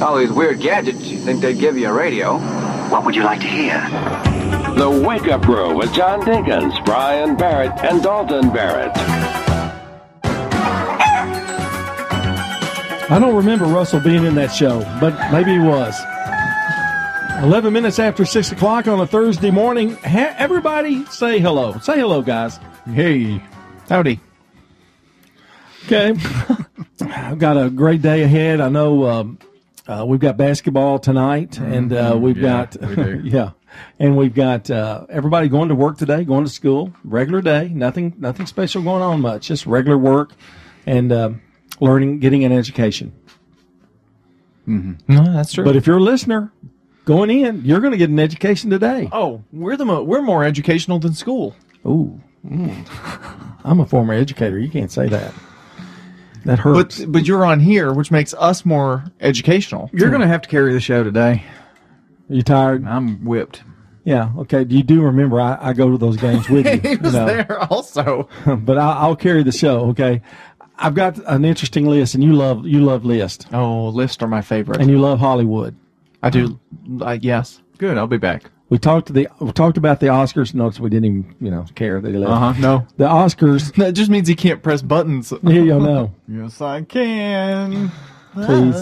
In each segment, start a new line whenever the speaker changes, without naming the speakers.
All these weird gadgets, you think they'd give you a radio.
What would you like to hear?
The Wake Up Crew with John Dinkins, Brian Barrett, and Dalton Barrett.
I don't remember Russell being in that show, but maybe he was. 11 minutes after 6 o'clock on a Thursday morning. Everybody say hello. Say hello, guys.
Hey. Howdy.
Okay. I've got a great day ahead. I know we've got basketball tonight, and we've got and we've got everybody going to work today, going to school, regular day. Nothing special going on much, just regular work and learning, getting an education.
Mm-hmm. No, that's true.
But if you're a listener going in, you're going to get an education today.
Oh, we're more educational than school.
Ooh. I'm a former educator. You can't say that. That hurts.
But you're on here, which makes us more educational.
You're going to have to carry the show today.
Are you tired?
I'm whipped.
Yeah, okay. You do remember I go to those games with you.
He was there also.
But I'll carry the show, okay? I've got an interesting list, and you love lists.
Oh, lists are my favorite.
And you love Hollywood.
I do. Yes.
Good. I'll be back.
We talked about the Oscars. Notice we didn't even care that he left.
No.
The Oscars.
That just means he can't press buttons.
Here you know.
Yes, I can.
Please.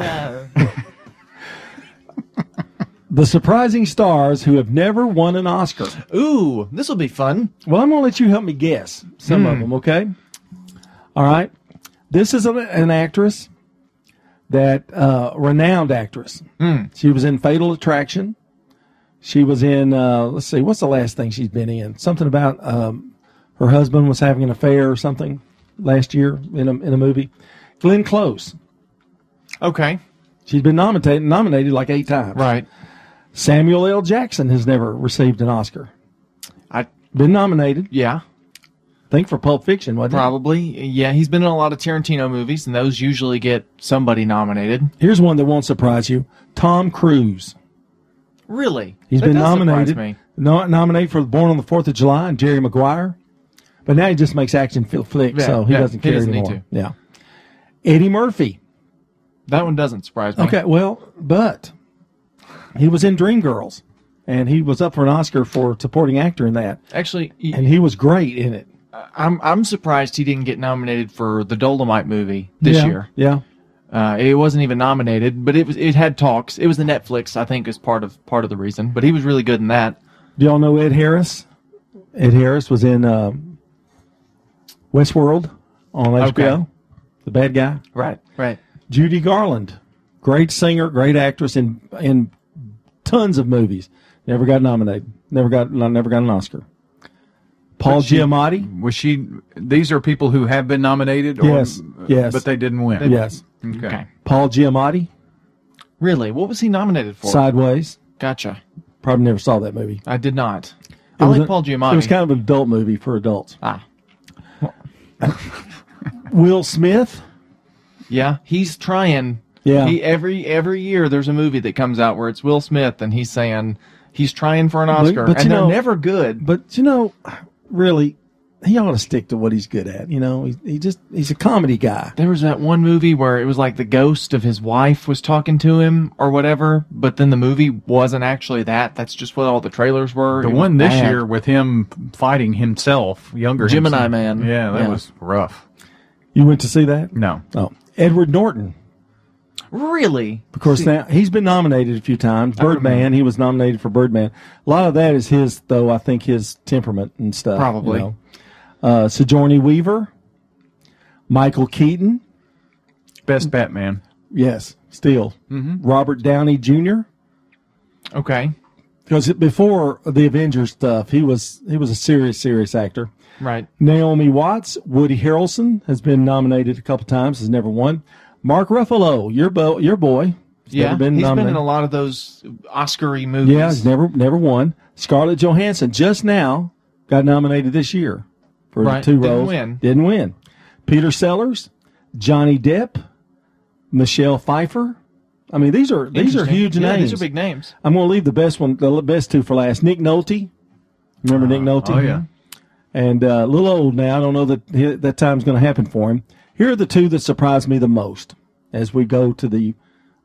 The surprising stars who have never won an Oscar.
Ooh, this will be fun.
Well, I'm going to let you help me guess some of them, okay? All right. This is an actress, renowned actress. She was in Fatal Attraction. She was in, let's see, what's the last thing she's been in? Something about her husband was having an affair or something last year in a movie. Glenn Close.
Okay.
She's been nominated like 8 times.
Right.
Samuel L. Jackson has never received an Oscar. Been nominated.
Yeah.
I think for Pulp Fiction, wasn't
Probably. Yeah, he's been in a lot of Tarantino movies, and those usually get somebody nominated.
Here's one that won't surprise you. Tom Cruise.
Really?
He's
That
been
does
nominated.
surprise me.
Nominated for Born on the 4th of July and Jerry Maguire. But now he just makes action flicks,
Yeah,
so he
yeah,
doesn't
he
care
doesn't need
anymore.
to.
Yeah. Eddie Murphy.
That one doesn't surprise me.
Okay, well, but he was in Dreamgirls, and he was up for an Oscar for supporting actor in that.
Actually,
And he was great in it.
I'm surprised he didn't get nominated for the Dolomite movie this year.
Yeah.
It wasn't even nominated, but it had talks. It was the Netflix, I think, is part of the reason. But he was really good in that.
Do y'all know Ed Harris? Ed Harris was in Westworld on HBO.
Okay.
The bad guy.
Right.
Judy Garland, great singer, great actress in tons of movies. Never got nominated. Never got an Oscar. Paul Giamatti.
Was she? These are people who have been nominated. Or,
Yes.
But they didn't win.
Yes.
Okay.
Paul Giamatti.
Really? What was he nominated for?
Sideways.
Gotcha.
Probably never saw that movie.
I did not. I like Paul Giamatti.
It was kind of an adult movie for adults.
Ah.
Will Smith.
Yeah, he's trying.
Yeah.
Every year there's a movie that comes out where it's Will Smith and he's saying he's trying for an Oscar,
but
and they're never good.
But really, he ought to stick to what he's good at. He's a comedy guy.
There was that one movie where it was like the ghost of his wife was talking to him or whatever, but then the movie wasn't actually that. That's just what all the trailers were.
The
It
one
was
this
bad.
year with him fighting himself, younger
Gemini
himself.
Man.
Yeah, that
Yeah.
was rough.
You went to see that?
No.
Oh, Edward Norton.
Really?
Of course, now he's been nominated a few times. Birdman, he was nominated for Birdman. A lot of that is his, though. I think his temperament and stuff.
Probably.
Sigourney Weaver, Michael Keaton.
Best Batman.
Yes, still. Robert Downey Jr.
Okay.
Because before the Avengers stuff, he was a serious actor.
Right.
Naomi Watts, Woody Harrelson has been nominated a couple times, has never won. Mark Ruffalo, your boy.
Yeah,
never been
he's
nominated.
been in a lot of those Oscar-y movies.
Yeah, he's never won. Scarlett Johansson just now got nominated this year for
Right,
2
didn't
roles.
win.
Didn't win. Peter Sellers, Johnny Depp, Michelle Pfeiffer. I mean, these are huge
Yeah,
names.
these are big names.
I'm going to leave the best 2 for last. Nick Nolte. Remember Nick Nolte?
Oh, yeah.
And a little old now. I don't know that time's going to happen for him. Here are the 2 that surprised me the most as we go to the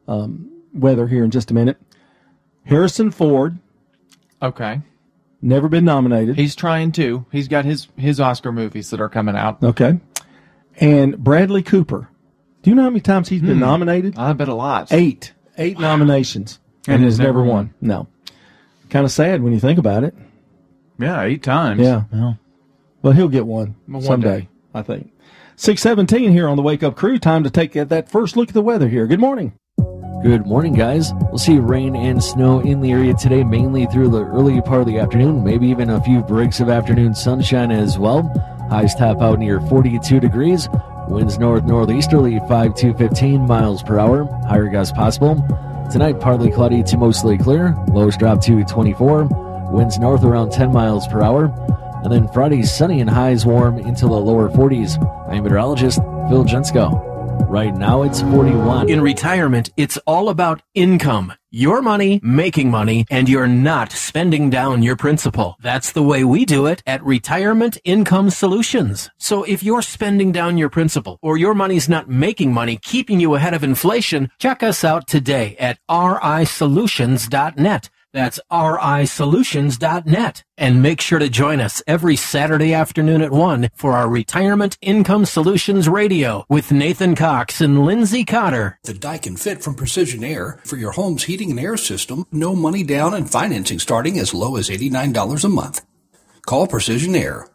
weather here in just a minute. Harrison Ford,
Okay.
never been nominated.
He's trying to. He's got his Oscar movies that are coming out.
Okay. And Bradley Cooper. Do you know how many times he's been nominated?
I bet a lot.
8 nominations. And has never won. No. Kind of sad when you think about it.
Yeah, 8 times.
Yeah. Well, he'll get one someday, I think. 6:17 here on the Wake Up Crew. Time to take that first look at the weather here. Good morning.
Good morning, guys. We'll see rain and snow in the area today, mainly through the early part of the afternoon, maybe even a few breaks of afternoon sunshine as well. Highs top out near 42 degrees. Winds northeasterly 5 to 15 miles per hour. Higher gusts possible. Tonight, partly cloudy to mostly clear. Lows drop to 24. Winds north around 10 miles per hour. And then Friday, sunny and highs warm into the lower 40s. I'm meteorologist Phil Jensko. Right now, it's 41.
In retirement, it's all about income. Your money, making money, and you're not spending down your principal. That's the way we do it at Retirement Income Solutions. So if you're spending down your principal or your money's not making money, keeping you ahead of inflation, check us out today at risolutions.net. That's risolutions.net. And make sure to join us every Saturday afternoon at 1 for our Retirement Income Solutions Radio with Nathan Cox and Lindsay Cotter.
The Daikin Fit from Precision Air for your home's heating and air system. No money down and financing starting as low as $89 a month. Call Precision Air,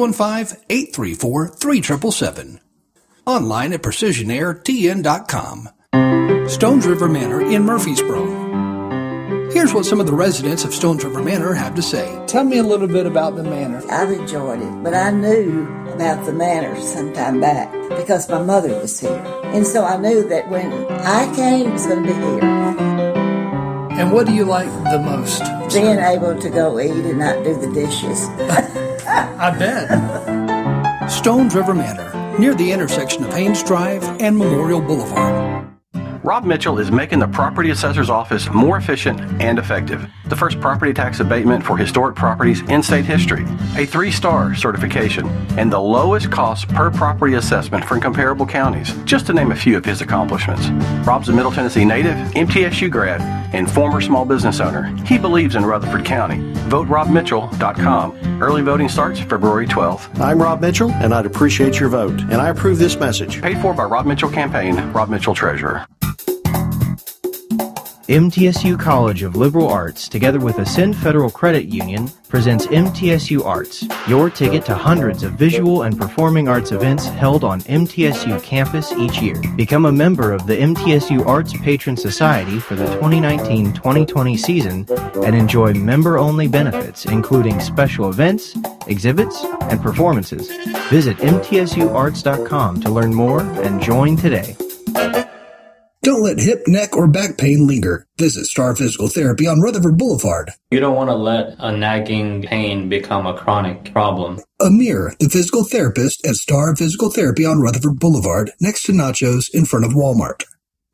615-834-3777. Online at precisionairtn.com. Stones River Manor in Murfreesboro. Here's what some of the residents of Stones River Manor have to say. Tell me a little bit about the manor.
I've enjoyed it, but I knew about the manor some time back because my mother was here. And so I knew that when I came, it was going to be here.
And what do you like the most?
Being able to go eat and not do the dishes.
I bet. Stones River Manor, near the intersection of Haynes Drive and Memorial Boulevard.
Rob Mitchell is making the property assessor's office more efficient and effective. The first property tax abatement for historic properties in state history, a 3-star certification, and the lowest cost per property assessment from comparable counties, just to name a few of his accomplishments. Rob's a Middle Tennessee native, MTSU grad, and former small business owner. He believes in Rutherford County. VoteRobMitchell.com. Early voting starts February 12th.
I'm Rob Mitchell, and I'd appreciate your vote. And I approve this message.
Paid for by Rob Mitchell Campaign, Rob Mitchell Treasurer.
MTSU College of Liberal Arts, together with Ascend Federal Credit Union, presents MTSU Arts, your ticket to hundreds of visual and performing arts events held on MTSU campus each year. Become a member of the MTSU Arts Patron Society for the 2019-2020 season and enjoy member-only benefits, including special events, exhibits, and performances. Visit mtsuarts.com to learn more and join today.
Don't let hip, neck, or back pain linger. Visit Star Physical Therapy on Rutherford Boulevard.
You don't want to let a nagging pain become a chronic problem.
Amir, the physical therapist at Star Physical Therapy on Rutherford Boulevard, next to Nachos in front of Walmart.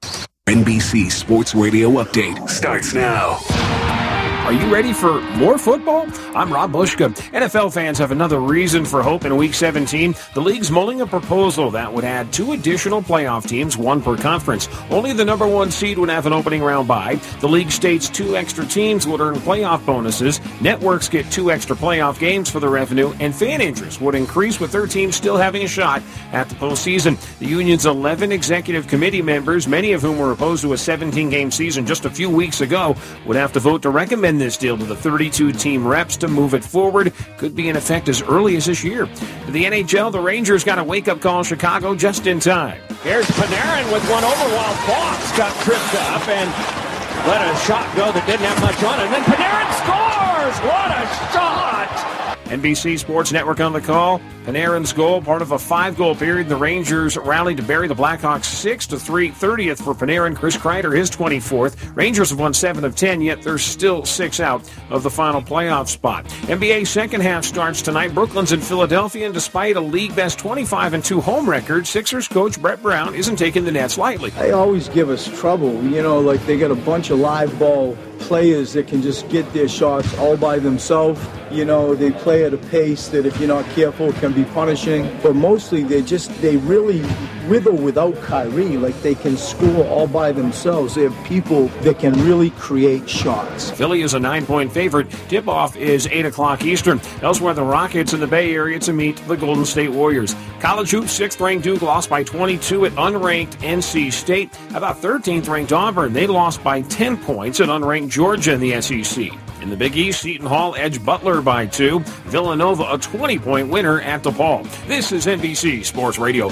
NBC Sports Radio Update starts now.
Are you ready for more football? I'm Rob Bushka. NFL fans have another reason for hope in Week 17. The league's mulling a proposal that would add 2 additional playoff teams, 1 per conference. Only the number 1 seed would have an opening round bye. The league states 2 extra teams would earn playoff bonuses. Networks get 2 extra playoff games for the revenue, and fan interest would increase with their teams still having a shot at the postseason. The union's 11 executive committee members, many of whom were opposed to a 17-game season just a few weeks ago, would have to vote to recommend this deal to the 32-team reps to move it forward. Could be in effect as early as this year. To the NHL, the Rangers got a wake-up call in Chicago just in time.
Here's Panarin with one over while Fox got tripped up and let a shot go that didn't have much on it. And then Panarin scores! What a shot!
NBC Sports Network on the call. Panarin's goal, part of a 5-goal period. The Rangers rallied to bury the Blackhawks 6-3. 30th for Panarin. Chris Kreider, his 24th. Rangers have won 7 of 10, yet they're still 6 out of the final playoff spot. NBA second half starts tonight. Brooklyn's in Philadelphia, and despite a league-best 25-2 home record, Sixers coach Brett Brown isn't taking the Nets lightly.
They always give us trouble. You know, like they got a bunch of live ball players that can just get their shots all by themselves. You know, they play at a pace that if you're not careful can be punishing. But mostly they really, with or without Kyrie, like they can score all by themselves. They have people that can really create shots.
Philly is a 9-point favorite. Tip-off is 8 o'clock Eastern. Elsewhere, the Rockets in the Bay Area to meet the Golden State Warriors. College hoops, 6th-ranked Duke lost by 22 at unranked NC State. How about 13th-ranked Auburn? They lost by 10 points at unranked Georgia in the SEC. In the Big East, Seton Hall edged Butler by 2. Villanova a 20-point winner at DePaul. This is NBC Sports Radio.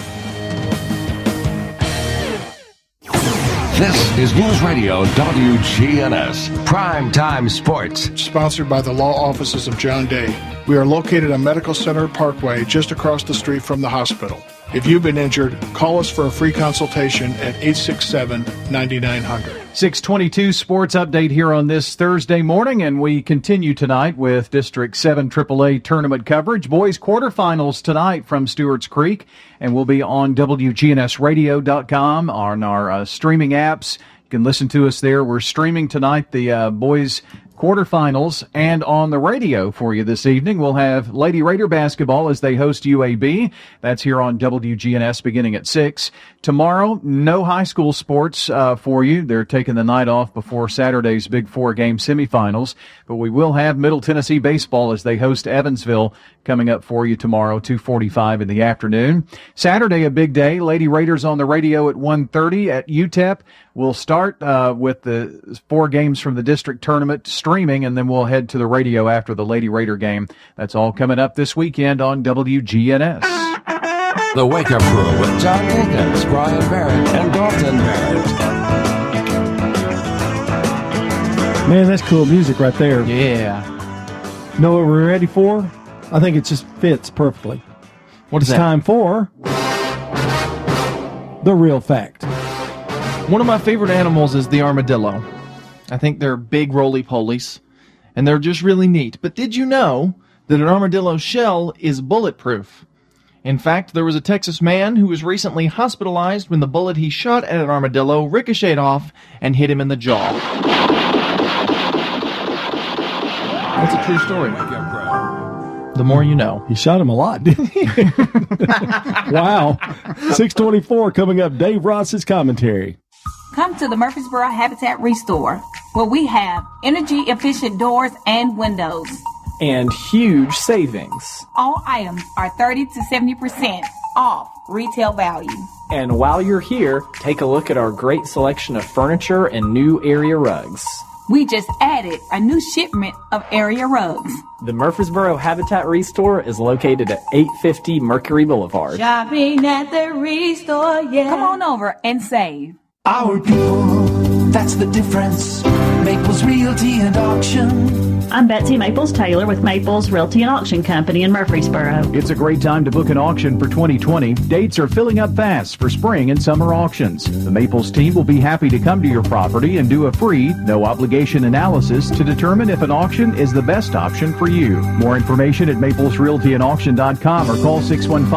This is News Radio WGNS, Primetime Sports.
Sponsored by the law offices of John Day. We are located on Medical Center Parkway, just across the street from the hospital. If you've been injured, call us for a free consultation at 867-9900.
622 Sports Update here on this Thursday morning, and we continue tonight with District 7 AAA tournament coverage. Boys quarterfinals tonight from Stewart's Creek, and we'll be on WGNSradio.com, on our streaming apps. You can listen to us there. We're streaming tonight the boys quarterfinals, and on the radio for you this evening, we'll have Lady Raider basketball as they host UAB. That's here on WGNS beginning at 6. Tomorrow, no high school sports for you. They're taking the night off before Saturday's Big 4-game semifinals, but we will have Middle Tennessee baseball as they host Evansville coming up for you tomorrow, 2:45 in the afternoon. Saturday, a big day. Lady Raiders on the radio at 1:30 at UTEP. We'll start with the 4 games from the district tournament streaming, and then we'll head to the radio after the Lady Raider game. That's all coming up this weekend on WGNS.
The Wake Up Crew with John Dinkins, Brian Barrett, and Dalton Barrett.
Man, that's cool music right there.
Yeah.
Know what we're ready for? I think it just fits perfectly.
What is
it's
that?
time for The Real Fact.
One of my favorite animals is the armadillo. I think they're big roly-polies, and they're just really neat. But did you know that an armadillo shell is bulletproof? In fact, there was a Texas man who was recently hospitalized when the bullet he shot at an armadillo ricocheted off and hit him in the jaw. That's a true story. The more you know.
He shot him a lot, didn't he? Wow. 624 coming up, Dave Ross's commentary.
Come to the Murfreesboro Habitat Restore, where we have energy-efficient doors and windows.
And huge savings.
All items are 30 to 70% off retail value.
And while you're here, take a look at our great selection of furniture and new area rugs.
We just added a new shipment of area rugs.
The Murfreesboro Habitat Restore is located at 850 Mercury Boulevard.
Shopping at the Restore, yeah. Come on over and save.
Our people, that's the difference. Maples Realty and Auction.
I'm Betsy Maples Taylor with Maples Realty and Auction Company in Murfreesboro.
It's a great time to book an auction for 2020. Dates are filling up fast for spring and summer auctions. The Maples team will be happy to come to your property and do a free, no-obligation analysis to determine if an auction is the best option for you. More information at maplesrealtyandauction.com or call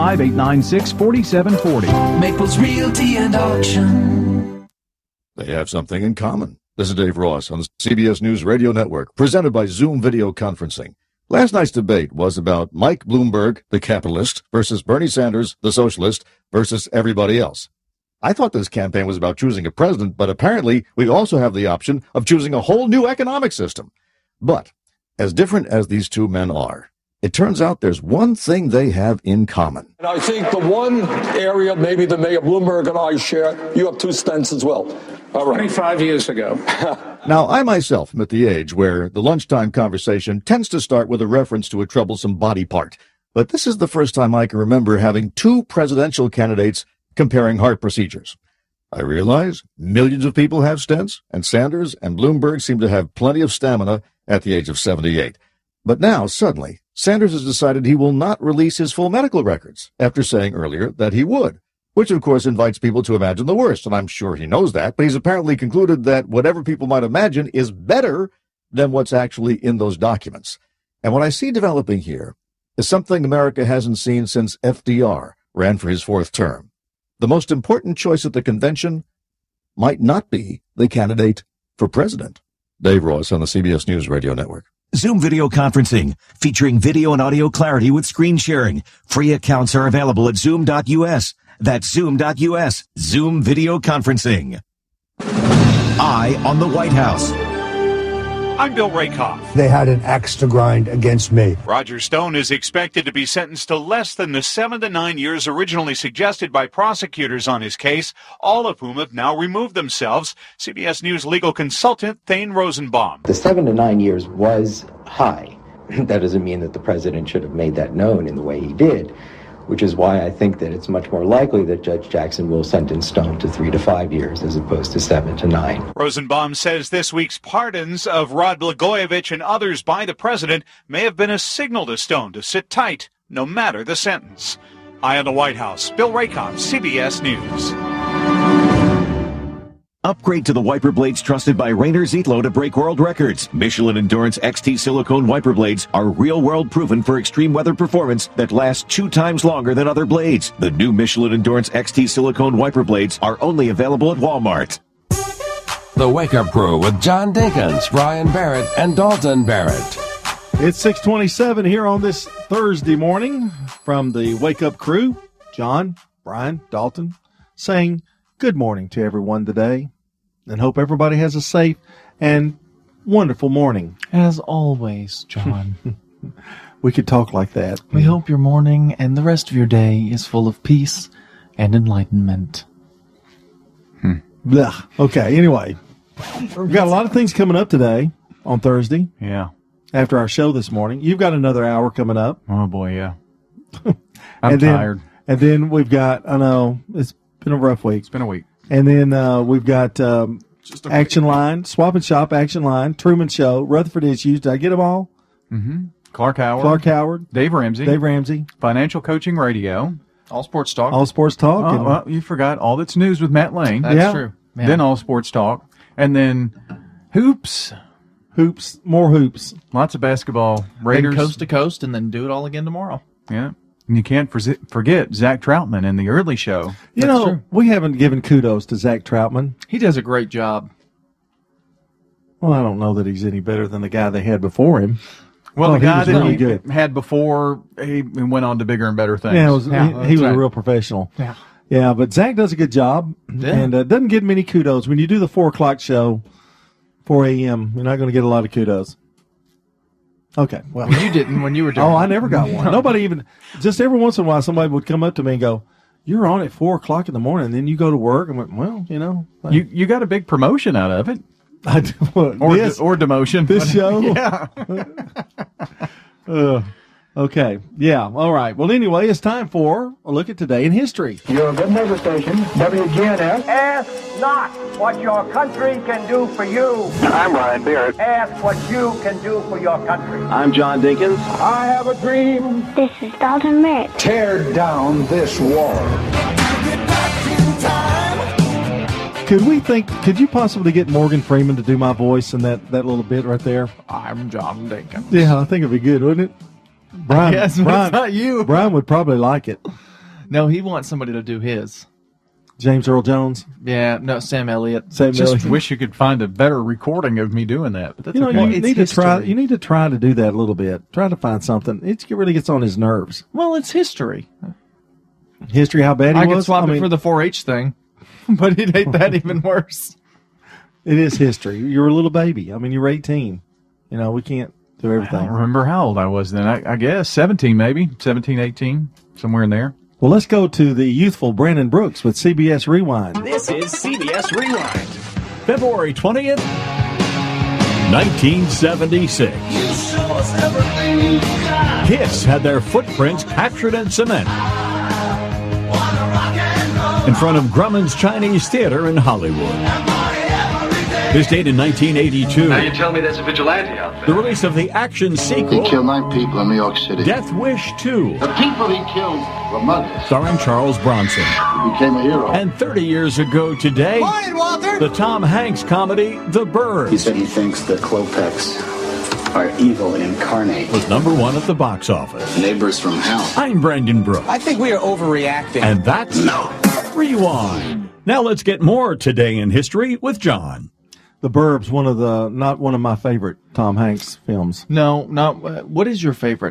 615-896-4740.
Maples Realty and Auction.
They have something in common. This is Dave Ross on the CBS News Radio Network, presented by Zoom Video Conferencing. Last night's debate was about Mike Bloomberg, the capitalist, versus Bernie Sanders, the socialist, versus everybody else. I thought this campaign was about choosing a president, but apparently we also have the option of choosing a whole new economic system. But as different as these two men are, it turns out there's one thing they have in common.
And I think the one area maybe that Mayor Bloomberg and I share, you have 2 stints as well. All right.
25 years ago.
Now, I myself am at the age where the lunchtime conversation tends to start with a reference to a troublesome body part. But this is the first time I can remember having 2 presidential candidates comparing heart procedures. I realize millions of people have stents, and Sanders and Bloomberg seem to have plenty of stamina at the age of 78. But now, suddenly, Sanders has decided he will not release his full medical records after saying earlier that he would, which of course invites people to imagine the worst, and I'm sure he knows that, but he's apparently concluded that whatever people might imagine is better than what's actually in those documents. And what I see developing here is something America hasn't seen since FDR ran for his 4th term. The most important choice at the convention might not be the candidate for president. Dave Ross on the CBS News Radio Network.
Zoom video conferencing, featuring video and audio clarity with screen sharing. Free accounts are available at Zoom.us. That's Zoom.us. Zoom video conferencing. Eye on the White House.
I'm Bill Rakoff.
They had an axe to grind against me.
Roger Stone is expected to be sentenced to less than the 7 to 9 years originally suggested by prosecutors on his case, all of whom have now removed themselves. CBS News legal consultant Thane Rosenbaum.
The 7 to 9 years was high. That doesn't mean that the president should have made that known in the way he did, which is why I think that it's much more likely that Judge Jackson will sentence Stone to 3 to 5 years as opposed to 7 to 9.
Rosenbaum says this week's pardons of Rod Blagojevich and others by the president may have been a signal to Stone to sit tight, no matter the sentence. Eye on the White House, Bill Rakoff, CBS News.
Upgrade to the wiper blades trusted by Rainer Zietlow to break world records. Michelin Endurance XT silicone wiper blades are real-world proven for extreme weather performance that lasts 2 times longer than other blades. The new Michelin Endurance XT silicone wiper blades are only available at Walmart.
The Wake Up Crew with John Dinkins, Brian Barrett, and Dalton Barrett.
It's 6:27 here on this Thursday morning from the Wake Up Crew. John, Brian, Dalton, saying good morning to everyone today, and hope everybody has a safe and wonderful morning.
As always, John.
We could talk like that.
We hope your morning and the rest of your day is full of peace and enlightenment.
Blah. Okay, anyway, we've got a lot of things coming up today on Thursday.
Yeah.
After our show this morning. You've got another hour coming up.
Oh, boy, yeah. I'm tired.
And then we've got, I know, it's been a rough week.
It's been a week.
And then we've got Action Line, Swap and Shop, Action Line, Truman Show, Rutherford Issues. Did I get them all?
Mm-hmm. Clark Howard. Dave Ramsey. Financial Coaching Radio.
All Sports Talk.
All Sports Talk.
Oh, well, you forgot All That's News with Matt Lane.
That's true. Yeah.
Then All Sports Talk. And then Hoops.
More hoops.
Lots of basketball. Raiders.
And coast to coast, and then do it all again tomorrow.
Yeah. And you can't forget Zach Troutman in the early show.
That's true. We haven't given kudos to Zach Troutman.
He does a great job.
Well, I don't know that he's any better than the guy they had before him.
Well, the guy that
he
had before, he went on to bigger and better things.
Yeah, he was a real professional.
Yeah.
Yeah, but Zach does a good job and doesn't get many kudos. When you do the 4 o'clock show, 4 a.m., you're not going to get a lot of kudos. Okay, well.
You didn't when you were doing
I never got one. Nobody even, just every once in a while, somebody would come up to me and go, you're on at 4 o'clock in the morning, and then you go to work. I went, well, you know.
You got a big promotion out of it.
Or
demotion.
This show?
Yeah.
Okay. Yeah. All right. Well, anyway, it's time for a look at Today in History.
You're a good neighbor station, WGNS. Ask not what your country can do for you.
I'm Ryan Barrett.
Ask what you can do for your country.
I'm John Dinkins.
I have a dream.
This is Dalton Barrett.
Tear down this wall.
Could you possibly get Morgan Freeman to do my voice in that little bit right there?
I'm John Dinkins.
Yeah, I think it'd be good, wouldn't it? Brian,
Yes, but it's not you.
Brian would probably like it.
No, he wants somebody to do his.
James Earl Jones.
Yeah, no, Sam Elliott.
Just wish you could find a better recording of me doing that. But that's
You
okay.
need to try. You need to try to do that a little bit. Try to find something. It really gets on his nerves.
Well, it's history.
History, how bad he was.
I could swap it for the 4-H thing, but he'd hate that even worse.
It is history. You're a little baby. I mean, you're 18. You know, we can't do everything.
I don't remember how old I was then. I guess 17 maybe. 17, 18, somewhere in there.
Well, let's go to the youthful Brandon Brooks with CBS Rewind.
This is CBS Rewind. February 20th, 1976. Kiss had their footprints captured in cement in front of Grumman's Chinese Theater in Hollywood. This date in 1982.
Now you tell me that's a vigilante outfit.
The release of the action sequel.
He killed 9 people in New York City.
Death Wish 2.
The people he killed were muggers.
Starring Charles Bronson.
He became a hero.
And 30 years ago today, the Tom Hanks comedy The Bird.
He said he thinks the Klopeks are evil incarnate.
Was #1 at the box office.
Neighbors from hell.
I'm Brandon Brooks.
I think we are overreacting.
And that's Rewind. Now let's get more Today in History with John.
The Burbs, not one of my favorite Tom Hanks films.
No, not. What is your favorite?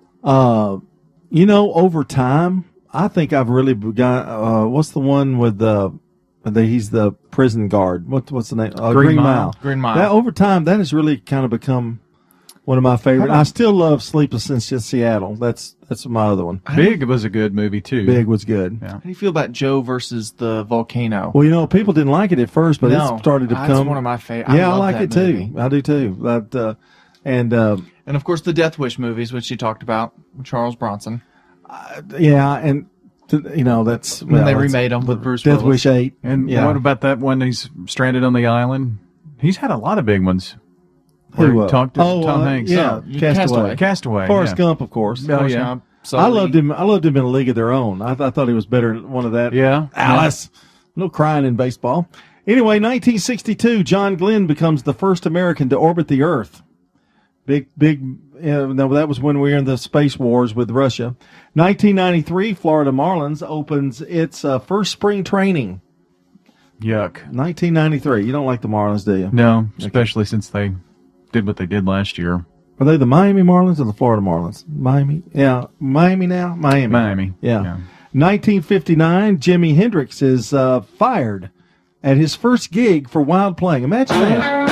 Over time, I think I've really begun. What's the one with he's the prison guard? What's the name? Green Mile.
Green Mile.
That, over time, that has really kind of become one of my favorite. I still love Sleepless in Seattle. That's my other one.
Big was a good movie too.
Big was good.
Yeah.
How do you feel about Joe versus the volcano?
Well, people didn't like it at first, but it started to become.
That's one of my favorites.
Yeah, I like it too. I do too. But and
of course the Death Wish movies, which you talked about, with Charles Bronson.
And that's
when they remade them with Bruce
Death
Willis.
Wish 8.
And what about that one? He's stranded on the island. He's had a lot of big ones. Where he talked to Tom Hanks.
Yeah,
Castaway.
Forrest Gump, of course.
Forrest Gump.
I loved him. I loved him in A League of Their Own. I thought he was better than one of that.
Yeah,
Alice. No crying in baseball. Anyway, 1962, John Glenn becomes the first American to orbit the Earth. Big. That was when we were in the space wars with Russia. 1993, Florida Marlins opens its first spring training.
Yuck.
1993. You don't like the Marlins, do you?
No, especially since they did what they did last year.
Are they the Miami Marlins or the Florida Marlins? Miami. Yeah. Miami now? Miami. Yeah. 1959, Jimi Hendrix is fired at his first gig for wild playing. Imagine that.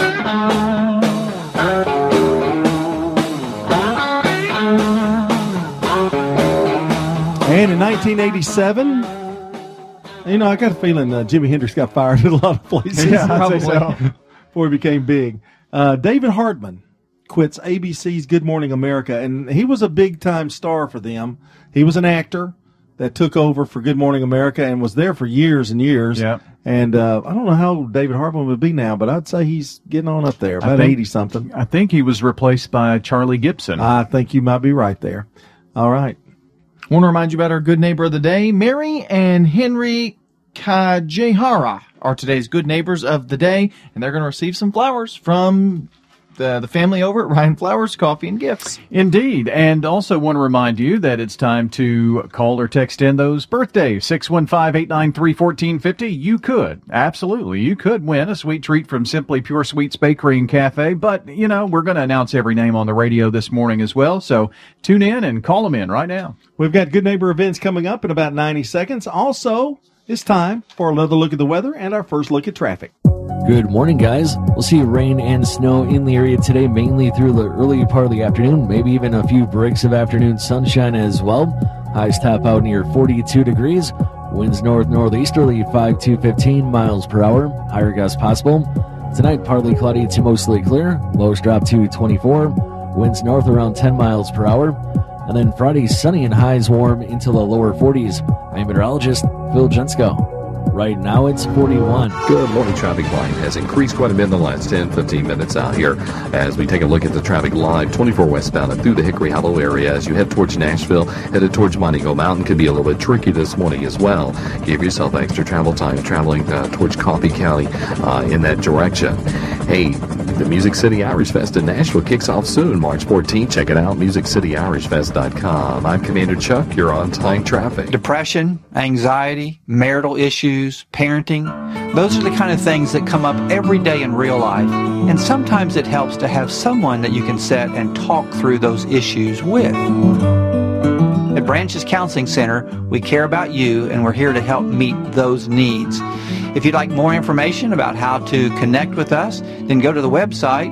And in 1987, I got a feeling Jimi Hendrix got fired at a lot of places.
Yeah, I'd say so.
Before he became big. David Hartman quits ABC's Good Morning America, and he was a big-time star for them. He was an actor that took over for Good Morning America and was there for years and years.
Yeah.
And I don't know how old David Hartman would be now, but I'd say he's getting on up there, about 80-something.
I think he was replaced by Charlie Gibson.
I think you might be right there. All right.
I want to remind you about our good neighbor of the day. Mary and Henry Kajihara are today's good neighbors of the day, and they're going to receive some flowers from the family over at Ryan Flowers Coffee and Gifts.
Indeed. And also want to remind you that it's time to call or text in those birthdays. 615-893-1450. You could win a sweet treat from Simply Pure Sweets Bakery and Cafe. But, we're going to announce every name on the radio this morning as well. So tune in and call them in right now.
We've got Good Neighbor events coming up in about 90 seconds. Also, it's time for another look at the weather and our first look at traffic.
Good morning, guys. We'll see rain and snow in the area today, mainly through the early part of the afternoon, maybe even a few breaks of afternoon sunshine as well. Highs top out near 42 degrees. Winds north-northeasterly 5 to 15 miles per hour. Higher gusts possible. Tonight, partly cloudy to mostly clear. Lows drop to 24. Winds north around 10 miles per hour. And then Friday, sunny and highs warm into the lower 40s. I'm meteorologist Phil Jensko. Right now it's 41.
Good morning. Traffic volume has increased quite a bit in the last 10-15 minutes out here as we take a look at the traffic live 24 westbound and through the Hickory Hollow area as you head towards Nashville, headed towards Montego Mountain. Could be a little bit tricky this morning as well. Give yourself extra travel time traveling towards Coffee County in that direction. Hey, the Music City Irish Fest in Nashville kicks off soon, March 14th. Check it out, musiccityirishfest.com. I'm Commander Chuck. You're on time traffic.
Depression, anxiety, marital issues, parenting, those are the kind of things that come up every day in real life. And sometimes it helps to have someone that you can sit and talk through those issues with. At Branches Counseling Center, we care about you and we're here to help meet those needs. If you'd like more information about how to connect with us, then go to the website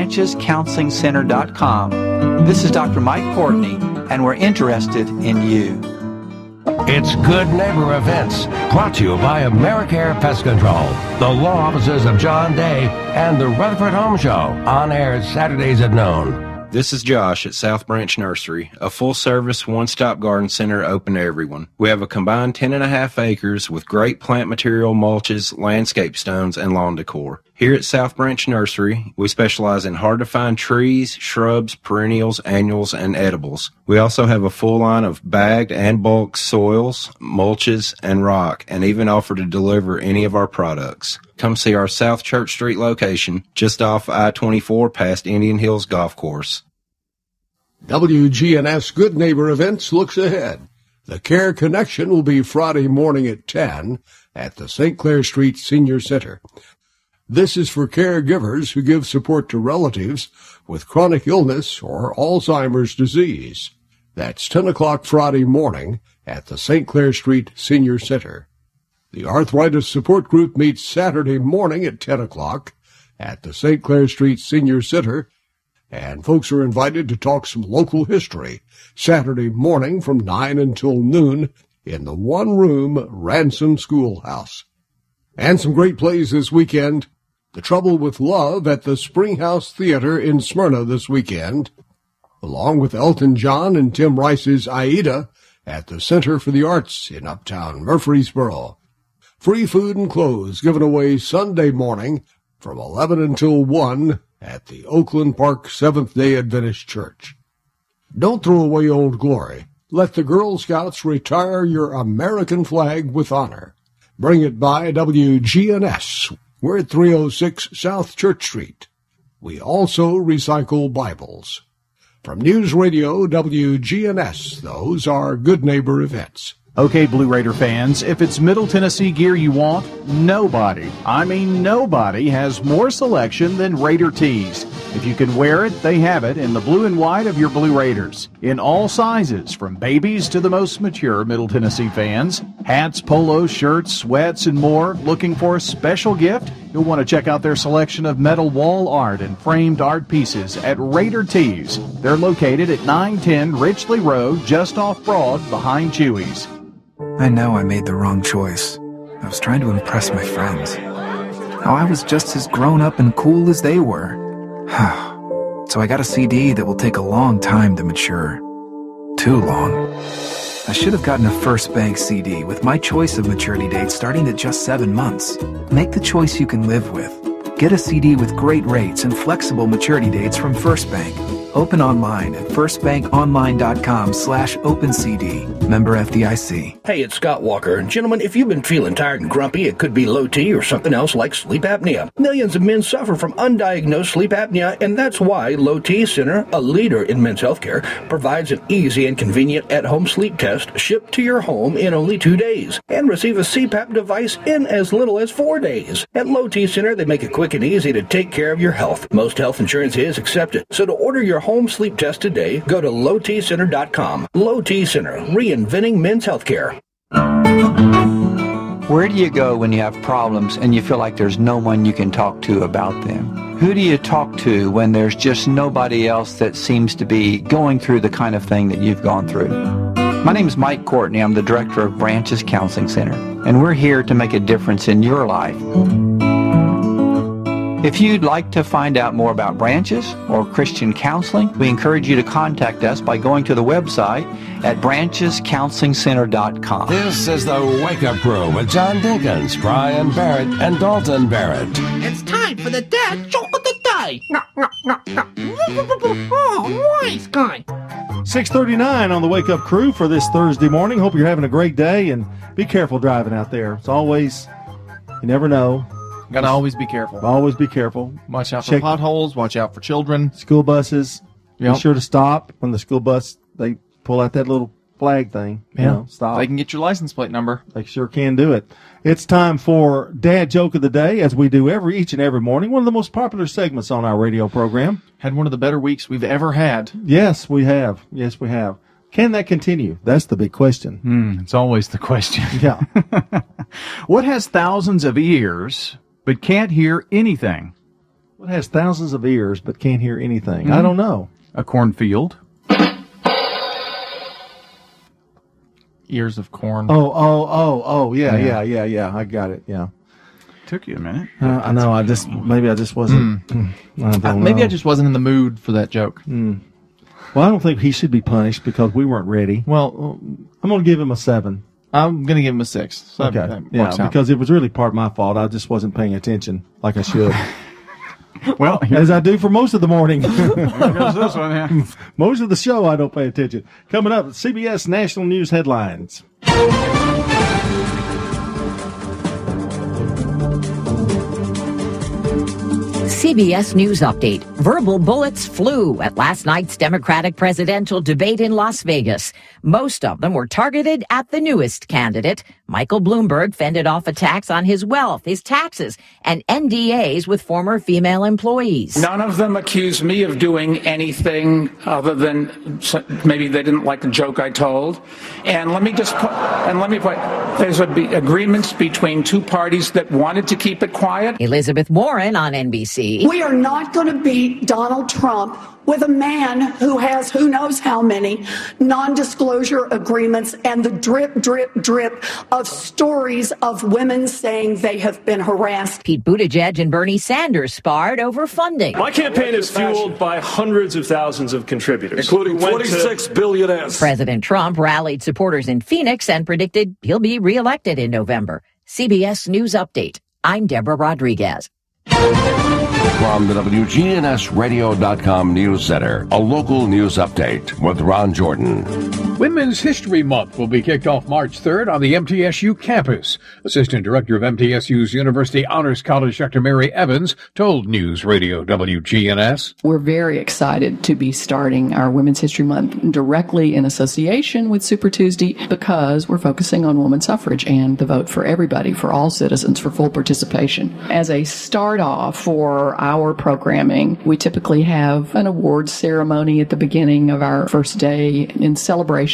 branchescounselingcenter.com. This is Dr. Mike Courtney, and we're interested in you.
It's Good Neighbor Events, brought to you by AmeriCare Pest Control, the law offices of John Day, and the Rutherford Home Show, on air Saturdays at noon.
This is Josh at South Branch Nursery, a full-service, one-stop garden center open to everyone. We have a combined 10.5 acres with great plant material, mulches, landscape stones, and lawn decor. Here at South Branch Nursery, we specialize in hard-to-find trees, shrubs, perennials, annuals, and edibles. We also have a full line of bagged and bulk soils, mulches, and rock, and even offer to deliver any of our products. Come see our South Church Street location, just off I-24 past Indian Hills Golf Course.
WGNS Good Neighbor Events looks ahead. The Care Connection will be Friday morning at 10 at the St. Clair Street Senior Center. This is for caregivers who give support to relatives with chronic illness or Alzheimer's disease. That's 10 o'clock Friday morning at the St. Clair Street Senior Center. The Arthritis Support Group meets Saturday morning at 10 o'clock at the St. Clair Street Senior Center, and folks are invited to talk some local history Saturday morning from 9 until noon in the one-room Ransom Schoolhouse. And some great plays this weekend. The Trouble with Love at the Springhouse Theater in Smyrna this weekend, along with Elton John and Tim Rice's Aida at the Center for the Arts in Uptown Murfreesboro. Free food and clothes given away Sunday morning from 11 until 1 at the Oakland Park Seventh-day Adventist Church. Don't throw away Old Glory. Let the Girl Scouts retire your American flag with honor. Bring it by WGNS. We're at 306 South Church Street. We also recycle Bibles. From News Radio WGNS, those are Good Neighbor events.
Okay, Blue Raider fans, if it's Middle Tennessee gear you want, nobody has more selection than Raider Tees. If you can wear it, they have it in the blue and white of your Blue Raiders. In all sizes, from babies to the most mature Middle Tennessee fans. Hats, polos, shirts, sweats, and more. Looking for a special gift? You'll want to check out their selection of metal wall art and framed art pieces at Raider Tees. They're located at 910 Richley Road, just off Broad, behind Chewy's.
I know I made the wrong choice. I was trying to impress my friends. How I was just as grown up and cool as they were. So I got a CD that will take a long time to mature. Too long. I should have gotten a First Bank CD with my choice of maturity dates starting at just 7 months. Make the choice you can live with. Get a CD with great rates and flexible maturity dates from First Bank. Open online at firstbankonline.com/opencd. Member FDIC.
Hey, it's Scott Walker. Gentlemen, if you've been feeling tired and grumpy, it could be low T or something else like sleep apnea. Millions of men suffer from undiagnosed sleep apnea, and that's why Low T Center, a leader in men's health care, provides an easy and convenient at-home sleep test shipped to your home in only 2 days, and receive a CPAP device in as little as 4 days. At Low T Center, they make it quick and easy to take care of your health. Most health insurance is accepted, so to order your home sleep test today, go to lowtcenter.com. Low T Center, reinventing men's health care.
Where do you go when you have problems and you feel like there's no one you can talk to about them? Who do you talk to when there's just nobody else that seems to be going through the kind of thing that you've gone through? My name is Mike Courtney. I'm the director of Branches Counseling Center, and we're here to make a difference in your life. If you'd like to find out more about Branches or Christian counseling, we encourage you to contact us by going to the website at branchescounselingcenter.com.
This is the Wake Up Crew with John Dinkins, Brian Barrett, and Dalton Barrett.
It's time for the dad joke of the day. Oh, nice guy.
6:39 on the Wake Up Crew for this Thursday morning. Hope you're having a great day, and be careful driving out there. It's always, you never know.
Gotta always be careful.
Always be careful.
Watch out for potholes. Watch out for children.
School buses.
Yep.
Be sure to stop when the school bus, they pull out that little flag thing.
Yeah.
You know, stop.
They can get your license plate number.
They sure can do it. It's time for Dad Joke of the Day, as we do each and every morning. One of the most popular segments on our radio program.
Had one of the better weeks we've ever had.
Yes, we have. Yes, we have. Can that continue? That's the big question.
It's always the question.
Yeah.
What has thousands of ears but can't hear anything?
What has thousands of ears but can't hear anything? I don't know.
A cornfield.
Ears of corn.
Oh, yeah. I got it, yeah.
Took you a minute.
I know, maybe I just wasn't. I don't
Maybe
know.
I just wasn't in the mood for that joke.
Well, I don't think he should be punished because we weren't ready.
Well,
I'm going to give him a 7.
I'm going to give him a 6. So
Okay.
that
Yeah,
works out.
because it was really part of my fault. I just wasn't paying attention like I should.
Well,
as I do for most of the morning.
There goes this one, yeah.
Most of the show, I don't pay attention. Coming up, CBS National News headlines.
CBS News Update. Verbal bullets flew at last night's Democratic presidential debate in Las Vegas. Most of them were targeted at the newest candidate. Michael Bloomberg fended off attacks on his wealth, his taxes, and NDAs with former female employees.
None of them accused me of doing anything other than maybe they didn't like the joke I told. And let me put, there's agreements between two parties that wanted to keep it quiet.
Elizabeth Warren on NBC.
We are not going to beat Donald Trump with a man who has who knows how many non-disclosure agreements and the drip, drip, drip of stories of women saying they have been harassed.
Pete Buttigieg and Bernie Sanders sparred over funding.
My campaign is fueled by hundreds of thousands of contributors,
including 26 billionaires.
President Trump rallied supporters in Phoenix and predicted he'll be reelected in November. CBS News Update. I'm Deborah Rodriguez.
From the WGNSradio.com News Center, a local news update with Ron Jordan.
Women's History Month will be kicked off March 3rd on the MTSU campus. Assistant Director of MTSU's University Honors College, Dr. Mary Evans, told News Radio WGNS.
We're very excited to be starting our Women's History Month directly in association with Super Tuesday because we're focusing on women's suffrage and the vote for everybody, for all citizens, for full participation. As a start off for our programming, we typically have an awards ceremony at the beginning of our first day in celebration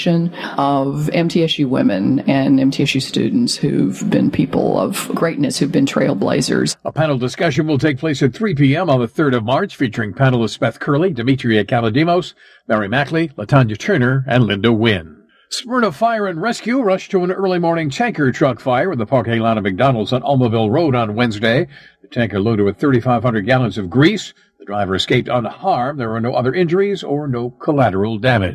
of MTSU women and MTSU students who've been people of greatness, who've been trailblazers.
A panel discussion will take place at 3 p.m. on the 3rd of March, featuring panelists Beth Curley, Demetria Kaladimos, Mary Mackley, LaTanya Turner, and Linda Wynn. Smyrna Fire and Rescue rushed to an early morning tanker truck fire in the parking lot of McDonald's on Almaville Road on Wednesday. The tanker loaded with 3,500 gallons of grease. The driver escaped unharmed. There were no other injuries or no collateral damage.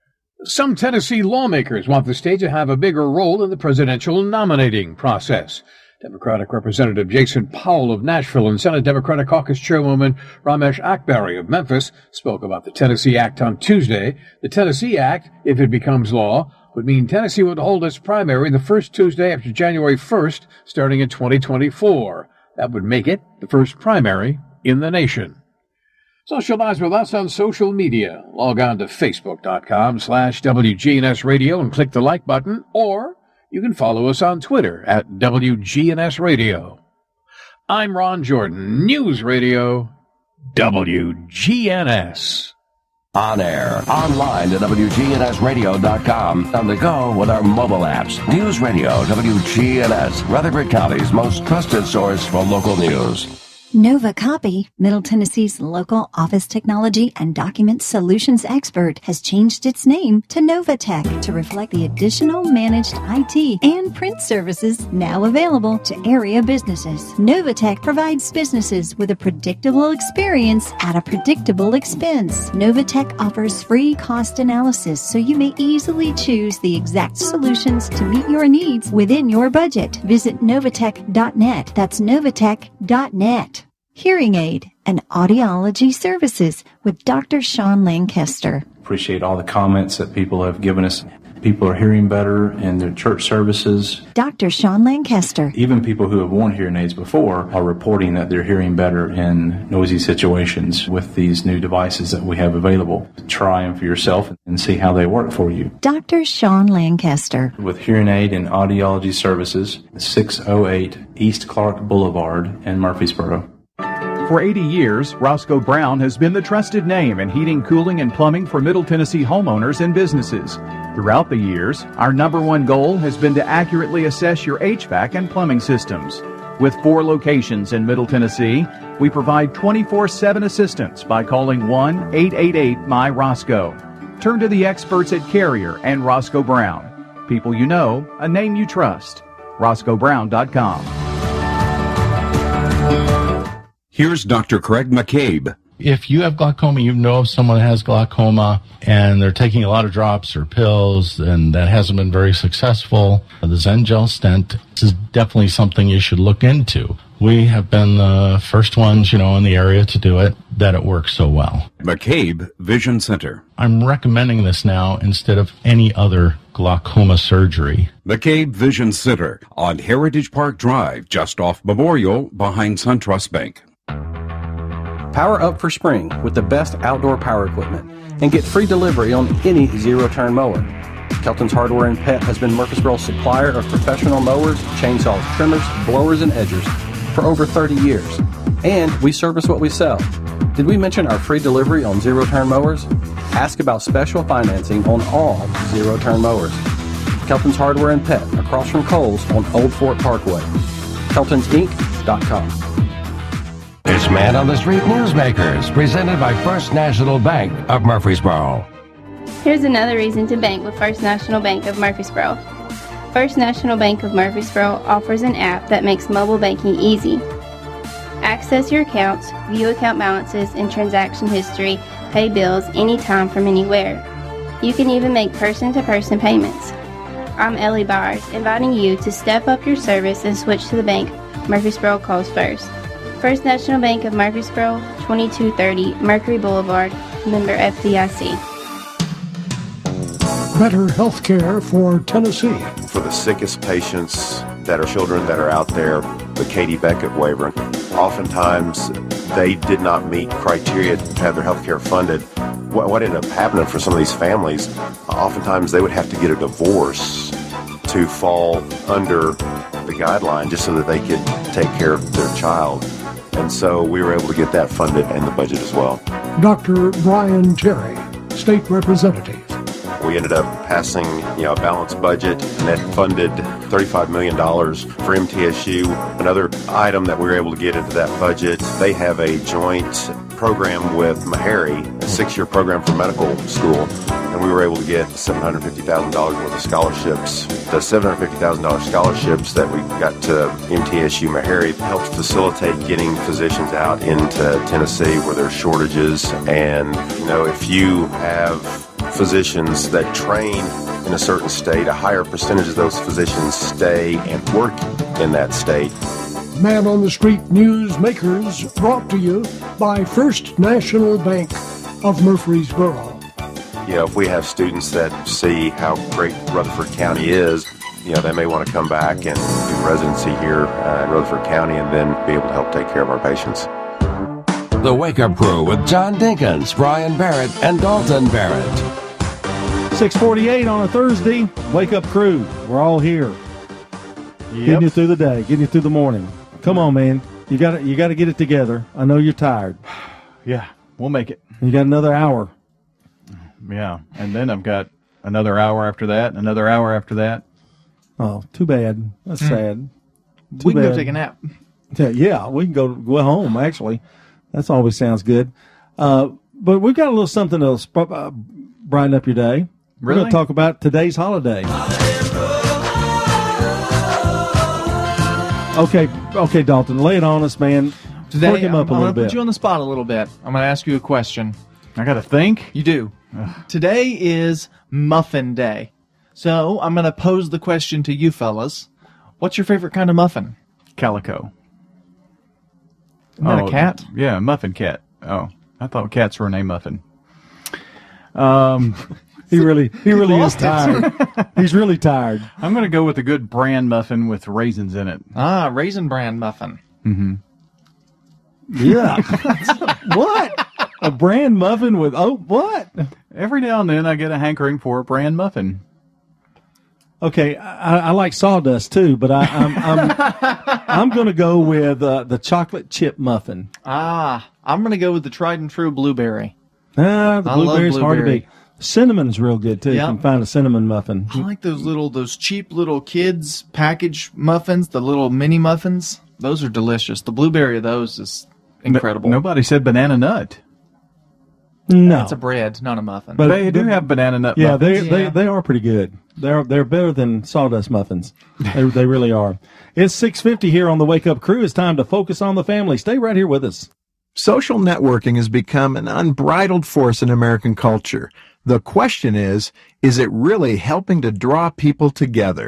Some Tennessee lawmakers want the state to have a bigger role in the presidential nominating process. Democratic Representative Jason Powell of Nashville and Senate Democratic Caucus Chairwoman Ramesh Akbari of Memphis spoke about the Tennessee Act on Tuesday. The Tennessee Act, if it becomes law, would mean Tennessee would hold its primary the first Tuesday after January 1st, starting in 2024. That would make it the first primary in the nation. Socialize with us on social media. Log on to Facebook.com/WGNS Radio and click the like button, or you can follow us on Twitter at WGNS Radio. I'm Ron Jordan, News Radio, WGNS.
On air, online at WGNSradio.com, on the go with our mobile apps. News Radio WGNS, Rutherford County's most trusted source for local news.
Nova Copy, Middle Tennessee's local office technology and document solutions expert, has changed its name to Novatech to reflect the additional managed IT and print services now available to area businesses. Novatech provides businesses with a predictable experience at a predictable expense. Novatech offers free cost analysis so you may easily choose the exact solutions to meet your needs within your budget. Visit Novatech.net. That's Novatech.net. Hearing aid and audiology services with Dr. Sean Lancaster.
Appreciate all the comments that people have given us. People are hearing better in their church services.
Dr. Sean Lancaster.
Even people who have worn hearing aids before are reporting that they're hearing better in noisy situations with these new devices that we have available. Try them for yourself and see how they work for you.
Dr. Sean Lancaster.
With hearing aid and audiology services, 608 East Clark Boulevard in Murfreesboro.
For 80 years, Roscoe Brown has been the trusted name in heating, cooling, and plumbing for Middle Tennessee homeowners and businesses. Throughout the years, our number one goal has been to accurately assess your HVAC and plumbing systems. With 4 locations in Middle Tennessee, we provide 24/7 assistance by calling 1-888-MY-ROSCOE. Turn to the experts at Carrier and Roscoe Brown. People you know, a name you trust. RoscoeBrown.com.
Here's Dr. Craig McCabe.
If you have glaucoma, you know of someone that has glaucoma, and they're taking a lot of drops or pills, and that hasn't been very successful, the Zengel stent is definitely something you should look into. We have been the first ones, in the area to do it, that it works so well.
McCabe Vision Center.
I'm recommending this now instead of any other glaucoma surgery.
McCabe Vision Center on Heritage Park Drive, just off Memorial, behind SunTrust Bank.
Power up for spring with the best outdoor power equipment and get free delivery on any zero-turn mower. Kelton's Hardware and Pet has been Murfreesboro's supplier of professional mowers, chainsaws, trimmers, blowers, and edgers for over 30 years. And we service what we sell. Did we mention our free delivery on zero-turn mowers? Ask about special financing on all zero-turn mowers. Kelton's Hardware and Pet, across from Kohl's on Old Fort Parkway. KeltonsInc.com.
It's Man on the Street Newsmakers, presented by First National Bank of Murfreesboro.
Here's another reason to bank with First National Bank of Murfreesboro. First National Bank of Murfreesboro offers an app that makes mobile banking easy. Access your accounts, view account balances and transaction history, pay bills anytime from anywhere. You can even make person-to-person payments. I'm Ellie Byers, inviting you to step up your service and switch to the bank Murfreesboro calls first. First National Bank of Murfreesboro, 2230 Mercury Boulevard, member FDIC.
Better health care for Tennessee.
For the sickest patients that are children that are out there, the Katie Beckett waiver, oftentimes they did not meet criteria to have their health care funded. What ended up happening for some of these families, oftentimes they would have to get a divorce to fall under the guideline just so that they could take care of their child. And so we were able to get that funded in the budget as well.
Dr. Brian Terry, State Representative.
We ended up passing, a balanced budget, and that funded $35 million for MTSU. Another item that we were able to get into that budget, they have a joint program with Meharry, a 6-year program for medical school, and we were able to get $750,000 worth of scholarships. The $750,000 scholarships that we got to MTSU Meharry helped facilitate getting physicians out into Tennessee where there's shortages. And, if you have physicians that train in a certain state, a higher percentage of those physicians stay and work in that state.
Man on the Street Newsmakers, brought to you by First National Bank of Murfreesboro.
If we have students that see how great Rutherford County is, they may want to come back and do residency here in Rutherford County and then be able to help take care of our patients.
The Wake Up Crew with John Dinkins, Brian Barrett, and Dalton Barrett.
6:48 on a Thursday. Wake Up Crew. We're all here. Getting you through the day, getting you through the morning. Come on, man. You got to get it together. I know you're tired.
Yeah, we'll make it.
You got another hour.
Yeah, and then I've got another hour after that, another hour after that.
Oh, too bad. That's sad.
We can go take a nap.
Yeah, we can go home, actually. That always sounds good. But we've got a little something to brighten up your day. We're going to talk about today's holiday. Okay, Dalton, lay it on us, man.
Today,
Work him up a little
I'm going to
bit.
put you on the spot a little bit. I'm going to ask you a question.
I got to think?
You do. Today is Muffin Day. So I'm going to pose the question to you fellas. What's your favorite kind of muffin?
Calico.
Isn't that a cat?
Yeah, Muffin Cat. Oh, I thought cats were named Muffin.
He really is tired. He's really tired.
I'm going to go with a good bran muffin with raisins in it.
Ah, Raisin Bran muffin.
Mm-hmm.
Yeah. What? A bran muffin with what?
Every now and then I get a hankering for a bran muffin.
Okay, I like sawdust too, but I'm going to go with the chocolate chip muffin.
Ah, I'm going to go with the tried and true blueberry.
The blueberry's hard to beat. Cinnamon's real good too.
Yep.
You can find a cinnamon muffin.
I like those cheap little kids package muffins, the little mini muffins. Those are delicious. The blueberry of those is incredible.
Nobody said banana nut.
No,
it's a bread, not a muffin.
But they do have banana nut.
Yeah,
muffins.
they are pretty good. They're better than sawdust muffins. They really are. It's 6:50 here on the Wake Up Crew. It's time to focus on the family. Stay right here with us.
Social networking has become an unbridled force in American culture. The question is it really helping to draw people together?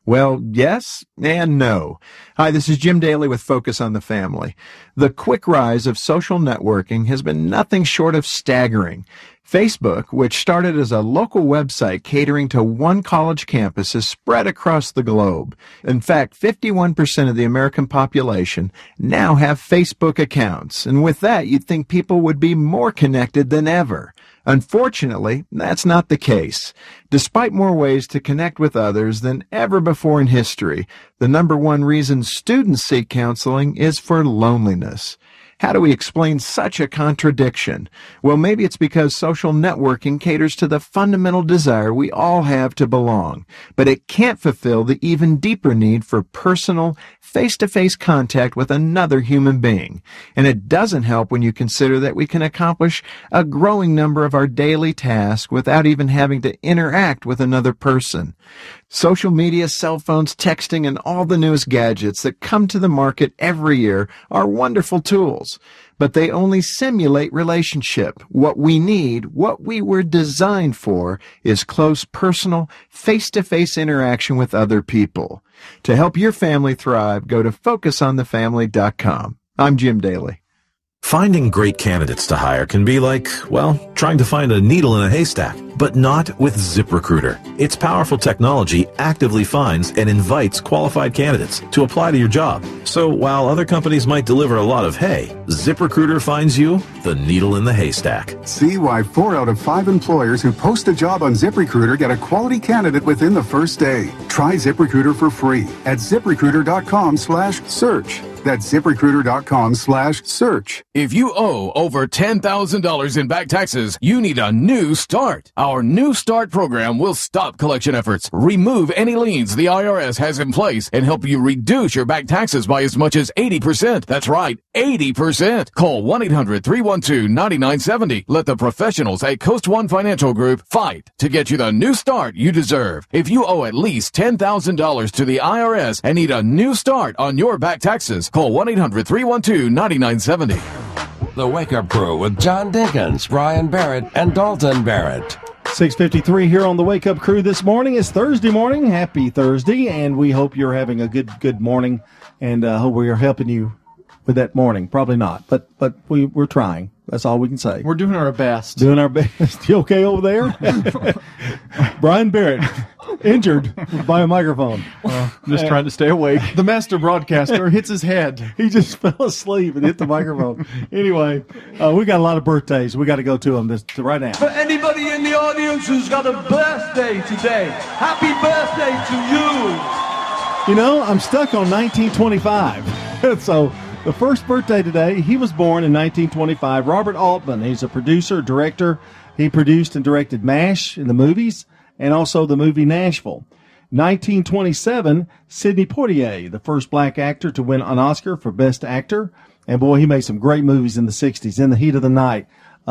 Well, yes and no. Hi, this is Jim Daly with Focus on the Family. The quick rise of social networking has been nothing short of staggering. Facebook, which started as a local website catering to one college campus, has spread across the globe. In fact, 51% of the American population now have Facebook accounts, and with that, you'd think people would be more connected than ever. Unfortunately, that's not the case. Despite more ways to connect with others than ever before in history, the number one reason students seek counseling is for loneliness. How do we explain such a contradiction? Well, maybe it's because social networking caters to the fundamental desire we all have to belong, but it can't fulfill the even deeper need for personal, face-to-face contact with another human being. And it doesn't help when you consider that we can accomplish a growing number of our daily tasks without even having to interact with another person. Social media, cell phones, texting, and all the newest gadgets that come to the market every year are wonderful tools, but they only simulate relationship. What we need, what we were designed for, is close, personal, face-to-face interaction with other people. To help your family thrive, go to FocusOnTheFamily.com. I'm Jim Daly.
Finding great candidates to hire can be like, well, trying to find a needle in a haystack, but not with ZipRecruiter. Its powerful technology actively finds and invites qualified candidates to apply to your job. So while other companies might deliver a lot of hay, ZipRecruiter finds you the needle in the haystack.
See why 4 out of 5 employers who post a job on ZipRecruiter get a quality candidate within the first day. Try ZipRecruiter for free at ZipRecruiter.com/search. That's ZipRecruiter.com/search.
If you owe over $10,000 in back taxes, you need a new start. Our New Start program will stop collection efforts, remove any liens the IRS has in place, and help you reduce your back taxes by as much as 80%. That's right, 80%. Call 1-800-312-9970. Let the professionals at Coast One Financial Group fight to get you the new start you deserve. If you owe at least $10,000 to the IRS and need a new start on your back taxes, call 1-800-312-9970.
The Wake Up Crew with John Dinkins, Brian Barrett, and Dalton Barrett.
6:53 here on the Wake Up Crew this morning. It's Thursday morning. Happy Thursday, and we hope you're having a good morning, and hope we are helping you with that morning. Probably not, but we're trying. That's all we can say.
We're doing our best.
Doing our best. You okay over there? Brian Barrett, injured by a microphone.
Just trying to stay awake. The master broadcaster hits his head.
He just fell asleep and hit the microphone. Anyway, we got a lot of birthdays. We got to go to them right now.
For anybody in the audience who's got a birthday today, happy birthday to you.
You know, I'm stuck on 1925. So the first birthday today, he was born in 1925. Robert Altman, he's a producer, director. He produced and directed MASH in the movies and also the movie Nashville. 1927, Sidney Poitier, the first black actor to win an Oscar for Best Actor. And boy, he made some great movies in the 60s. In the Heat of the Night,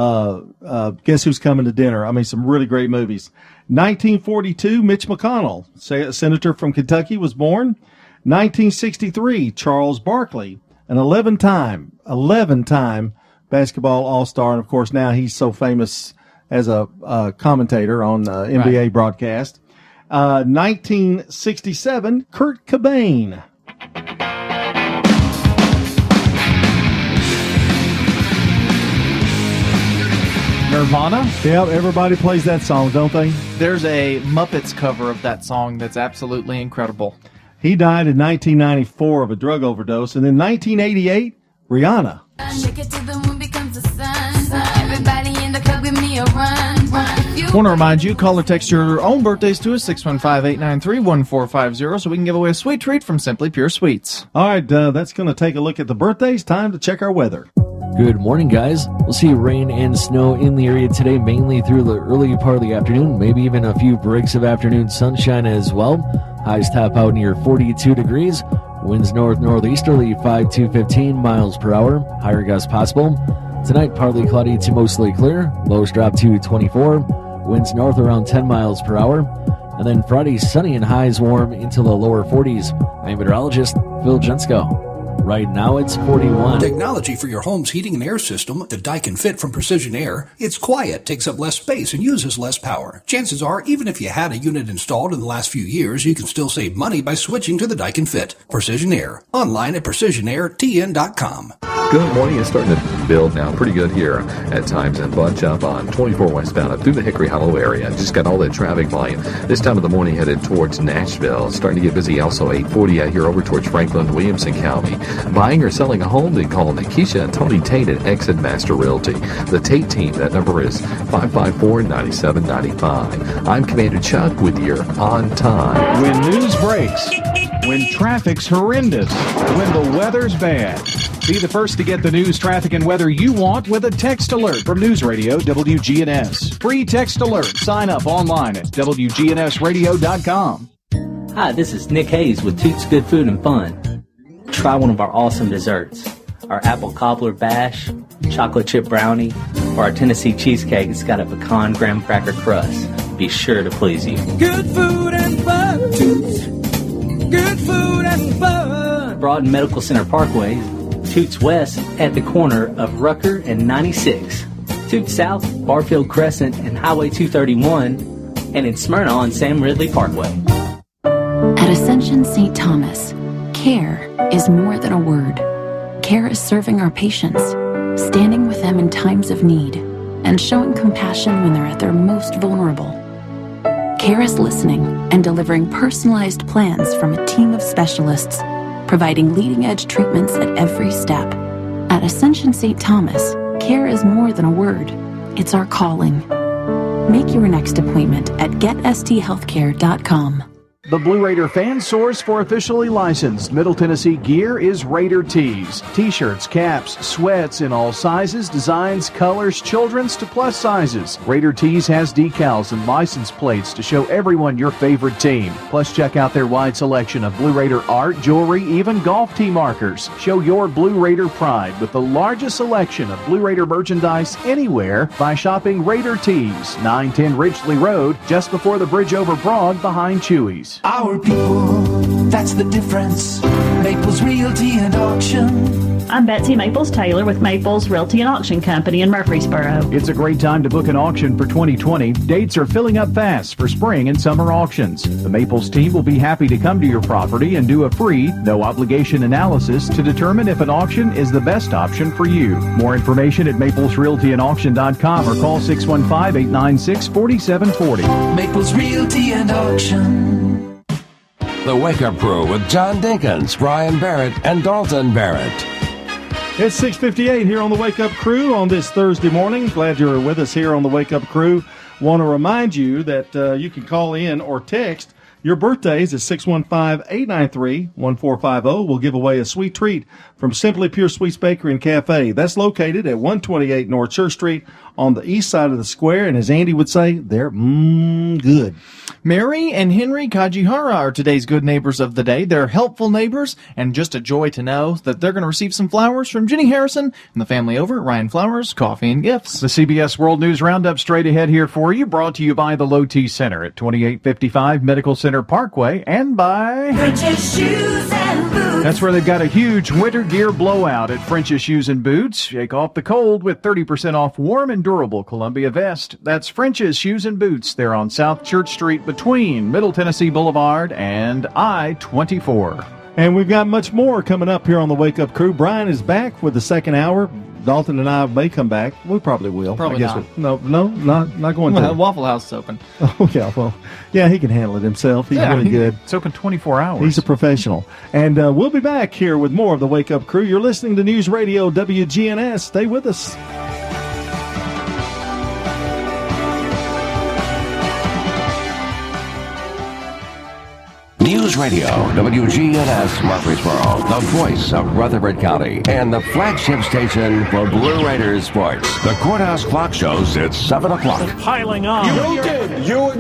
Guess Who's Coming to Dinner? I mean, some really great movies. 1942, Mitch McConnell, senator from Kentucky, was born. 1963, Charles Barkley, an 11-time basketball all-star. And, of course, now he's so famous as a commentator on NBA broadcast. 1967, Kurt Cobain.
Nirvana?
Yeah, everybody plays that song, don't they?
There's a Muppets cover of that song that's absolutely incredible.
He died in 1994 of a drug overdose. And in 1988, Rihanna.
I want to remind you, call or text your own birthdays to us, 615-893-1450, so we can give away a sweet treat from Simply Pure Sweets.
All right, that's going to take a look at the birthdays. Time to check our weather.
Good morning, guys. We'll see rain and snow in the area today, mainly through the early part of the afternoon, maybe even a few breaks of afternoon sunshine as well. Highs top out near 42 degrees. Winds north-northeasterly 5 to 15 miles per hour. Higher gusts possible. Tonight, partly cloudy to mostly clear. Lows drop to 24. Winds north around 10 miles per hour. And then Friday, sunny and highs warm into the lower 40s. I'm meteorologist Phil Jensko. Right now it's 41.
Technology for your home's heating and air system, the Daikin Fit from Precision Air. It's quiet, takes up less space, and uses less power. Chances are, even if you had a unit installed in the last few years, you can still save money by switching to the Daikin Fit. Precision Air. Online at precisionairtn.com.
Good morning. It's starting to build now pretty good here at times and bunch up on 24 westbound up through the Hickory Hollow area. Just got all that traffic volume. This time of the morning headed towards Nashville. Starting to get busy also 840 out here over towards Franklin, Williamson County. Buying or selling a home, then call Nikisha and Tony Tate at Exit Master Realty. The Tate team, that number is 554-9795. I'm Commander Chuck with your On Time.
When news breaks, when traffic's horrendous, when the weather's bad. Be the first to get the news, traffic, and weather you want with a text alert from News Radio WGNS. Free text alert. Sign up online at WGNSradio.com.
Hi, this is Nick Hayes with Toots Good Food and Fun. Try one of our awesome desserts. Our apple cobbler bash, chocolate chip brownie, or our Tennessee cheesecake that's got a pecan graham cracker crust. Be sure to please you.
Good food and fun. Toots. Good food and fun.
Broad Medical Center Parkway, Toots West at the corner of Rucker and 96. Toots South, Barfield Crescent and Highway 231. And in Smyrna on Sam Ridley Parkway.
At Ascension St. Thomas, care is more than a word. Care is serving our patients, standing with them in times of need, and showing compassion when they're at their most vulnerable. Care is listening and delivering personalized plans from a team of specialists, providing leading-edge treatments at every step. At Ascension St. Thomas, care is more than a word. It's our calling. Make your next appointment at GetSTHealthcare.com.
The Blue Raider fan source for officially licensed Middle Tennessee gear is Raider Tees. T-shirts, caps, sweats in all sizes, designs, colors, children's to plus sizes. Raider Tees has decals and license plates to show everyone your favorite team. Plus, check out their wide selection of Blue Raider art, jewelry, even golf tee markers. Show your Blue Raider pride with the largest selection of Blue Raider merchandise anywhere by shopping Raider Tees, 910 Ridgely Road, just before the bridge over Broad behind Chewy's.
Our people, that's the difference. Maples Realty and Auction.
I'm Betsy Maples Taylor with Maples Realty and Auction Company in Murfreesboro.
It's a great time to book an auction for 2020. Dates are filling up fast for spring and summer auctions. The Maples team will be happy to come to your property and do a free, no-obligation analysis to determine if an auction is the best option for you. More information at maplesrealtyandauction.com or call 615-896-4740.
Maples Realty and Auction.
The Wake Up Crew with John Dinkins, Brian Barrett, and Dalton Barrett.
It's 6:58 here on the Wake Up Crew on this Thursday morning. Glad you're with us here on the Wake Up Crew. Want to remind you that you can call in or text your birthdays at 615-893-1450. We'll give away a sweet treat from Simply Pure Sweets Bakery and Cafe. That's located at 128 North Church Street on the east side of the square. And as Andy would say, they're good.
Mary and Henry Kajihara are today's good neighbors of the day. They're helpful neighbors, and just a joy to know that they're going to receive some flowers from Jenny Harrison and the family over at Ryan Flowers, Coffee and Gifts.
The CBS World News Roundup straight ahead here for you, brought to you by the Low T Center at 2855 Medical Center Parkway and by
French's Shoes and Boots.
That's where they've got a huge winter gear blowout at French's Shoes and Boots. Shake off the cold with 30% off warm and durable Columbia vest. That's French's Shoes and Boots. They're on South Church Street between Middle Tennessee Boulevard and I-24. And we've got much more coming up here on the Wake Up Crew. Brian is back with the second hour. Dalton and I may come back. We probably will.
Probably
I guess
not.
Not going to.
Waffle House is open.
Oh, yeah. Well, yeah, he can handle it himself. He's really good.
It's open 24 hours.
He's a professional. And we'll be back here with more of the Wake Up Crew. You're listening to News Radio WGNS. Stay with us.
News Radio, WGNS Murfreesboro, the voice of Rutherford County, and the flagship station for Blue Raiders sports. The Courthouse Clock shows it's 7 o'clock.
Piling on.
You did. You